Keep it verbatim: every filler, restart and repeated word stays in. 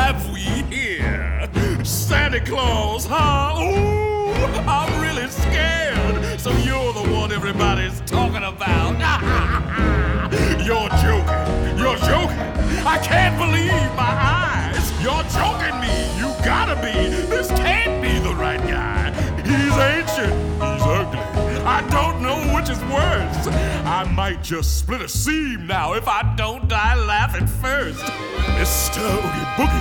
have we here? Santa Claus, huh? Ooh, I'm really scared. So you're the one everybody's talking about. You're joking. You're joking. I can't believe my eyes. You're joking me. You gotta be. This can't be the right guy. He's ancient. He's ugly. I don't know which is worse. I might just split a seam now if I don't die laughing first. Mister Oogie Boogie.